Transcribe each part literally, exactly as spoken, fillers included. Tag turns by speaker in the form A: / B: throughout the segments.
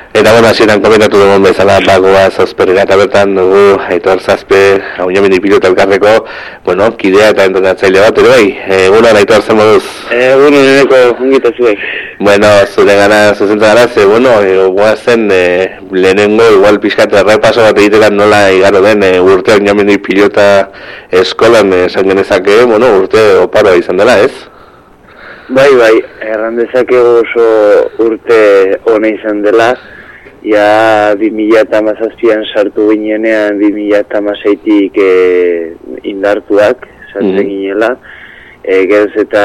A: Eta bueno, hasieran komentatu dugun bezala bagoa zazperera eta bertan dugu Aitor Zazpe, Auñamendi pilota elkarreko, bueno, kidea eta entrenatzaile bat, ere bai, egunon Aitor, zer moduz?
B: Egunon eneko, ongita zuek.
A: Bueno, zure gana zuzentzen gara, ze, bueno, guazen e, lehenengo, igual pixkat errepaso bat egiteran nola igaro den e, urte Auñamendi pilota eskolan esan genezake, bueno, urte oparoa izan dela, ez?
B: Bai, bai, erran dezakegu oso urte hona izan dela. Ja, bi mila hamazazpian sartu ginenean, bi mila hamaseitik e, indartuak, sartzen mm-hmm. ginela. E, Gerez eta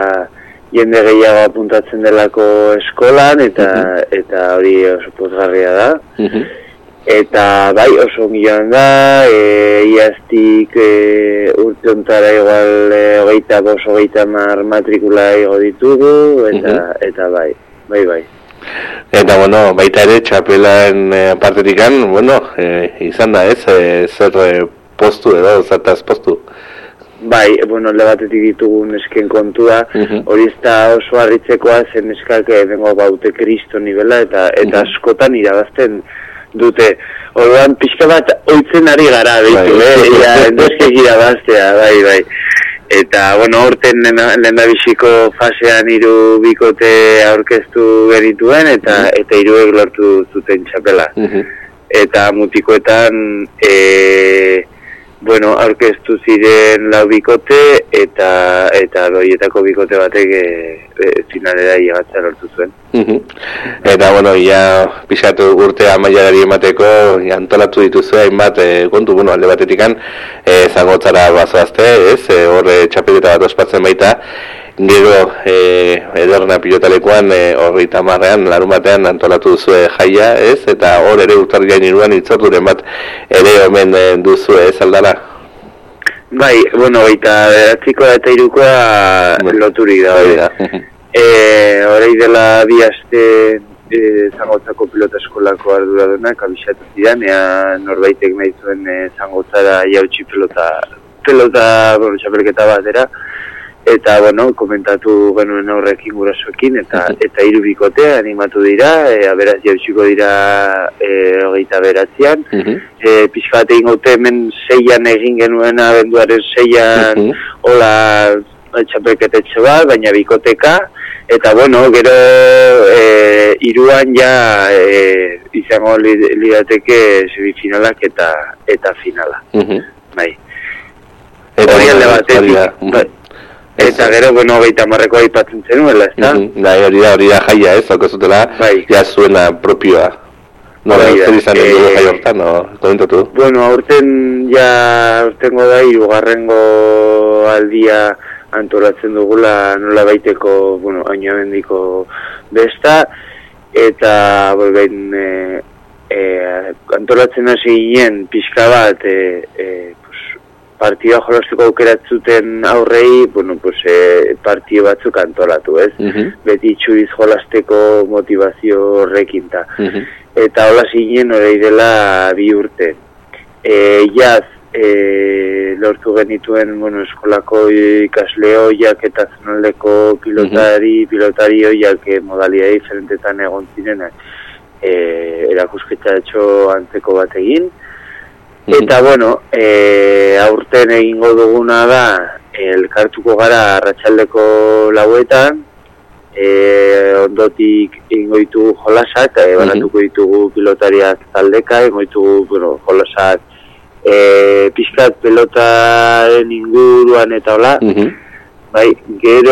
B: jende gehiago apuntatzen delako eskolan, eta mm-hmm. eta hori oso pozgarria da. Mm-hmm. Eta bai, oso ongiloan da, e, iaztik e, urte ontara igual e, hogeita bos, hogeita mar matrikula ego ditugu, eta, mm-hmm. eta bai, bai, bai.
A: Eta, bueno, baita ere, txapelaren e, partetikan, bueno, e, izan da ez, e, zer e, postu edo, zertaz postu?
B: Bai, bueno, lebatetik ditugu nesken kontua, uh-huh. hori ez da oso harritzekoa, zen neskak bengo baute kristo nivela, eta, eta uh-huh. askotan irabazten dute. Orduan, pixka bat, oitzen ari gara, behitu, bai. eh? Ja, neskek irabaztea, bai, bai. Eta, bueno, horten lehendabiziko fasean hiru bikote aurkeztu genituen, eta mm-hmm. eta hiruek lortu zuten txapela. Mm-hmm. Eta mutikoetan, e, bueno, aurkeztu ziren lau bikote, eta eta horietako bikote batek e, e, finalera llegatzea lortu zuen. Mm-hmm.
A: Eta, bueno, ja pixatu urte amaiarari emateko, antolatu dituzu hainbat e, kontu, bueno, alde batetikan, e, zangotzara bazoazte, ez, e, horre txapeleta bat ospatzen baita, gero e, ederna pilotalekuan e, horri tamarrean, larun batean antolatu duzue jaia, ez, eta hor ere urtarriain iruan itzorduren bat ere omen e, duzue, ez, aldala?
B: Bai, bueno, baita beratzikoa eta irukoa loturik da, bai da. E, Horei dela bi aste e, Zangotzako pilota eskolako arduradunak abisatu zidan, ea norbaitek nahi zuen e, Zangotzara jautsi pelota, pelota, bueno, txapelketa batera, eta, bueno, komentatu genuen horrekin gurasoekin, eta eta hiru bikote animatu dira, e, aberaz jautsiko dira e, hogeita beratzean, uh-huh. e, pixka bat egin gaute hemen seian egin genuen abenduaren seian, uh-huh. hola, txapelketetxe bat, baina bikoteka, eta bueno, gero e, iruan ja e, izango lirateke semifinalak eta eta finala. Uh-huh. Bai. Eta hori alde batetik. Bai. Eta gero, bueno, baita marreko aipatzen zenuela, ez da?
A: Uh-huh. Bai, hori da, hori da jaia, ez, okozutela, bai. Ja zuena propioa. Nola, zer izan egin dugu jai hortan, no? Komentatu?
B: Bueno, aurten ja, aurtengo da, hirugarrengo aldia antolatzen dugula nola baiteko, bueno, Auñamendiko besta, eta ben, e, e, antolatzen hasi ginen pixka bat, e, e, pues, partida jolasteko aukeratzuten aurrei, bueno, pues, e, partida batzuk antolatu, ez? Uh-huh. Beti txuriz jolasteko motivazio horrekin ta. Uh-huh. Eta hola zinen horrei dela bi urte. E, jaz, E, lortu genituen, bueno, eskolako ikasle hoiak eta zonaldeko pilotari, uh-huh. pilotari hoiak e, modalia diferentetan egon zirenak e, erakusketxatxo antzeko bat egin. Uh-huh. Eta, bueno, e, aurten egingo duguna da, elkartuko gara arratsaldeko lauetan, e, ondotik egingo ditugu jolasak, e, banatuko ditugu pilotariak taldeka, egingo ditugu, bueno, jolasak, E, pixkat pelotaren inguruan eta hola, uh-huh. bai, gero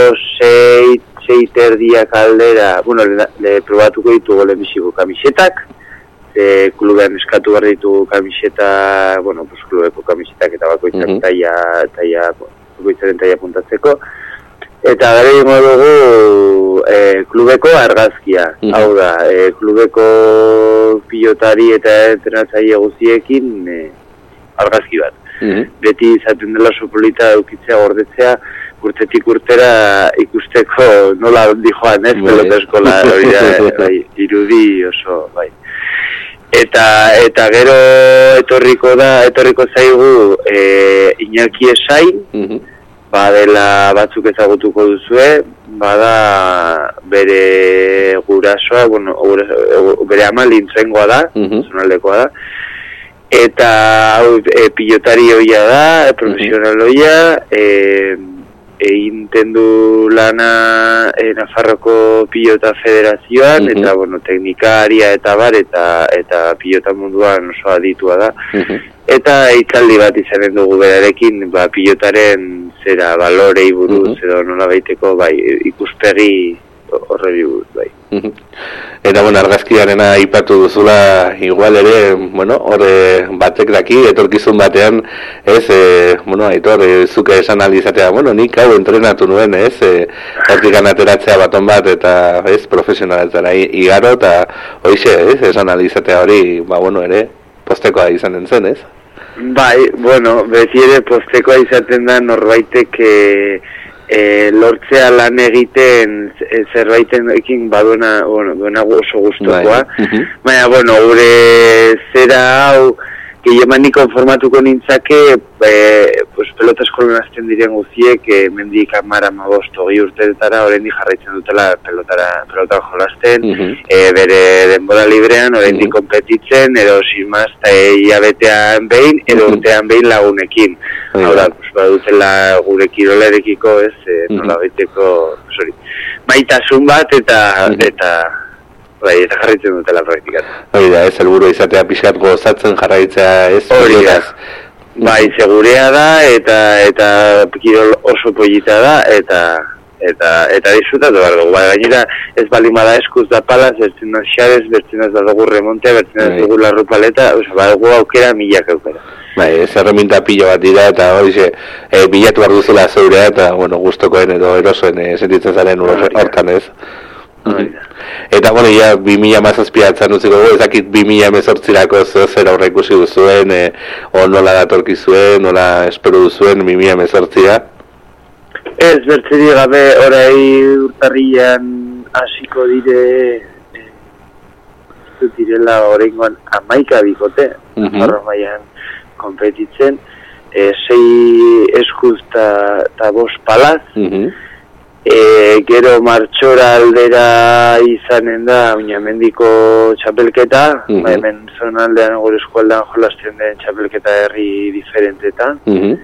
B: sei, sei terdiak aldera, bueno, le, le probatuko ditugu lehenbiziko kamisetak, e, klubean eskatu behar ditugu kamiseta, bueno, pues klubeko kamisetak eta bakoitzak uh-huh. taia, taia, bakoitzaren taia puntatzeko, eta gara ingo dugu e, klubeko argazkia, uh-huh. hau da, e, klubeko pilotari eta entrenatzaile guztiekin e, argazki bat. Uh-huh. Beti izaten dela sopolita eukitzea, gordetzea, urtetik urtera ikusteko nola ondi joan, ez, pelota eskola, hori da, bai, irudi oso, bai. Eta, eta gero etorriko da, etorriko zaigu e, Iñaki Esain, uh-huh. badela batzuk ezagutuko duzue, bada bere gurasoa, bueno, guraso, bere ama Lintzaingoa da,
A: uh-huh.
B: zonaldekoa da, eta hau e, pilotari hoia da, e, profesional hoia, e, egiten du lana e, Nafarroko Pilota Federazioan, uh-huh. eta bueno, teknikaria eta bar, eta, eta pilota munduan oso aditua da.
A: Uh-huh.
B: Eta hitzaldi bat izanen dugu berarekin, ba, pilotaren zera balorei buruz, uh-huh. edo nola baiteko, bai, ikuspegi horreri buruz, bai.
A: Uh-huh. Eta, bueno, argazkiarena aipatu duzula, igual ere, bueno, horre batek daki, etorkizun batean, ez, e, bueno, aitor, e, zuke esan alizatea, bueno, nik hau entrenatu nuen, ez, e, hortikan ateratzea baton bat, eta, ez, profesionaletan igaro, eta, hoize, ez, esan alizatea hori, ba, bueno, ere, postekoa izanen zen, ez?
B: Bai, bueno, beti ere postekoa izaten da norbaitek e, e, lortzea lan egiten e, zerbaiten ekin baduena, bueno, duena oso gustokoa.
A: Bai. Uh-huh.
B: Baina, bueno, gure zera hau, gehiemani konformatuko nintzake, e, pues, pelota eskolan azten diren guziek, e, mendik amara magosto gehi urteetara, oraindik jarraitzen dutela pelotara, pelotara jolasten,
A: uh-huh.
B: e, bere denbora librean, oraindik uh-huh. kompetitzen, edo simaz, eta hilabetean behin, edo
A: uh-huh.
B: urtean behin lagunekin. Uh-huh. Hau da, pues, badutela gure kirolarekiko, ez, e, nola uh-huh. baiteko, sorry, maitasun bat, eta, uh-huh. eta, bai, eta jarraitzen dutela praktikatu.
A: Hori da, ez, helburu izatea pixkat gozatzen jarraitzea, ez?
B: Hori da. Bai, segurea da, eta eta kirol oso pollita da, eta eta eta disfrutatu behar dugu. Ba, gainera, ez baldin bada eskuz da palaz, bertzen da xarez, bertzen da dugu remontea, bertzen da dugu larru paleta, oza, badugu aukera milak aukera.
A: Bai, ez erreminta pilo bat dira, eta hori ze, e, bilatu behar duzula zeurea, eta, bueno, gustokoen edo erosoen e, sentitzen zaren hortan, ez? Eta, bueno, ja, bi mila mazazpiatzen utziko dugu, ezakit bi mila emezortzirako zer aurra ikusi duzuen, e, o nola datorki zuen, nola espero duzuen bi mila emezortzia?
B: Ez, bertzeri gabe, orai urtarrian hasiko dire, e, ez direla oraingoan amaika bikote,
A: uh-huh.
B: Arromaian konpetitzen, e, sei eskuz eta bost palaz,
A: uh-huh.
B: E, gero martxora aldera izanen da Oinamendiko txapelketa, uh-huh. hemen zonaldean gure eskualdean jolasten den txapelketa herri diferentetan, uh-huh.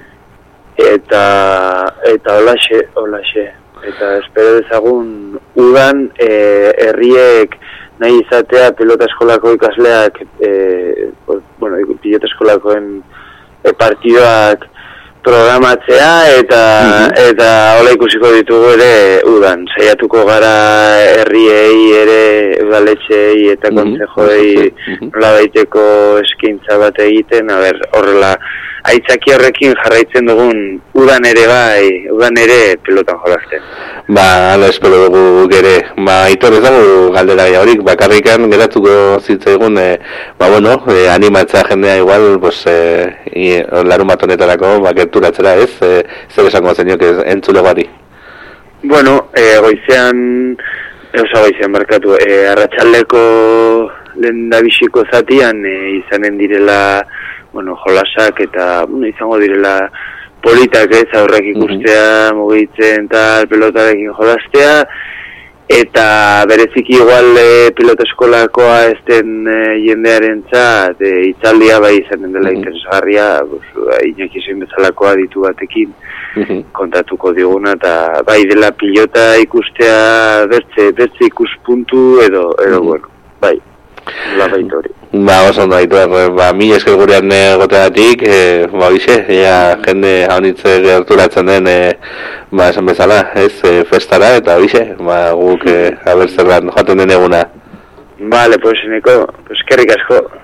B: eta eta holaxe, holaxe. Eta espero dezagun udan e, herriek nahi izatea pilota eskolako ikasleak, e, bueno, pilota eskolakoen e, partidoak programatzea eta uh-huh. eta hola ikusiko ditugu ere udan. Saiatuko gara herriei ere udaletxeei eta uh-huh. kontzejoei uh-huh. nola baiteko eskaintza bat egiten, a ber, horrela aitzaki horrekin jarraitzen dugun udan ere bai, udan ere pelotan jolasten.
A: Ba, ala espero dugu gere. Ba, Aitor ez dago galdera horik, bakarrikan geratuko zitzaigun, e, ba, bueno, e, animatza jendea igual, pues, e, larun bat honetarako, ba, gerturatzera, ez? E, zer esango zenioak entzulegoari?
B: Bueno, e, goizean, eusa goizean barkatu, e, arratsaldeko lehen dabixiko zatian e, izanen direla, bueno, jolasak eta, bueno, izango direla politak ez, aurrak ikustea, uh-huh. mugitzen tal, pelotarekin jolastea, eta bereziki igual e, pilota eskolakoa ez den e, jendearen txat, e, itzaldia bai izanen dela uh-huh. interesgarria, Iñaki zein bezalakoa ditu batekin uh-huh. kontatuko diguna, eta bai dela pilota ikustea bertze, bertze ikuspuntu edo, edo uh-huh. bueno, bai. La baitori.
A: Ba, oso ondo Aitor, ba, mi esker gurean egoteatik, e, ba, bixe, ea jende haunitze gerturatzen den, e, ba, esan bezala, ez, e, festara, eta bixe, ba, guk, e, aber zerran, joaten den eguna.
B: Vale, pues, Neko, pues, kerrik asko.